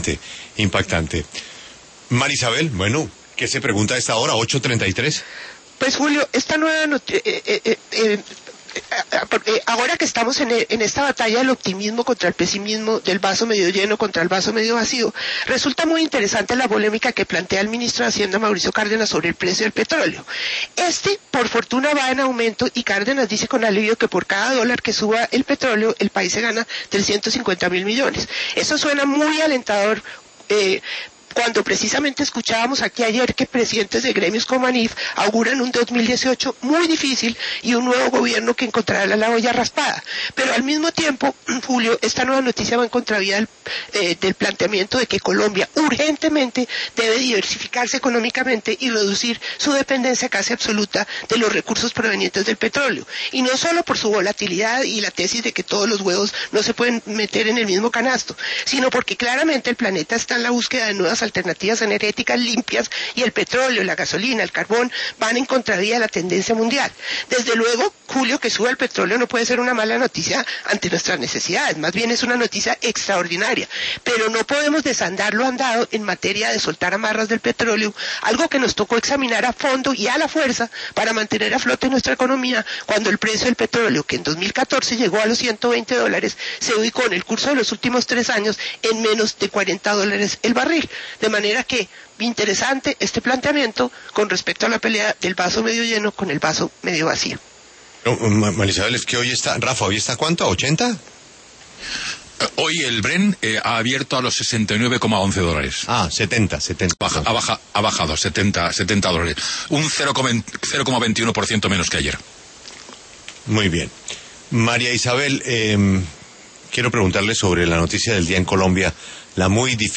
impactante, impactante. Marisabel, bueno, ¿qué se pregunta a esta hora, 8:33? Pues Julio, esta nueva ahora que estamos en esta batalla del optimismo contra el pesimismo, del vaso medio lleno contra el vaso medio vacío, resulta muy interesante la polémica que plantea el ministro de Hacienda, Mauricio Cárdenas, sobre el precio del petróleo. Por fortuna, va en aumento y Cárdenas dice con alivio que por cada dólar que suba el petróleo, el país se gana 350.000 millones. Eso suena muy alentador, cuando precisamente escuchábamos aquí ayer que presidentes de gremios como ANIF auguran un 2018 muy difícil y un nuevo gobierno que encontrará la olla raspada. Pero al mismo tiempo, Julio, esta nueva noticia va en contravía del planteamiento de que Colombia urgentemente debe diversificarse económicamente y reducir su dependencia casi absoluta de los recursos provenientes del petróleo. Y no solo por su volatilidad y la tesis de que todos los huevos no se pueden meter en el mismo canasto, sino porque claramente el planeta está en la búsqueda de nuevas alternativas energéticas limpias y el petróleo, la gasolina, el carbón van en contravía de la tendencia mundial. Desde luego, Julio, que suba el petróleo no puede ser una mala noticia ante nuestras necesidades, más bien es una noticia extraordinaria, pero no podemos desandar lo andado en materia de soltar amarras del petróleo, algo que nos tocó examinar a fondo y a la fuerza para mantener a flote nuestra economía cuando el precio del petróleo, que en 2014 llegó a los $120, se ubicó en el curso de los últimos 3 años en menos de $40 el barril. De manera que, interesante este planteamiento con respecto a la pelea del vaso medio lleno con el vaso medio vacío. No, Marisabel, es que hoy está, Rafa, ¿hoy está cuánto? ¿A 80? Hoy el Bren ha abierto a los $69,11. Ah, 70. Ha bajado $70. Un 0,21% menos que ayer. Muy bien. María Isabel, quiero preguntarle sobre la noticia del día en Colombia, la muy difícil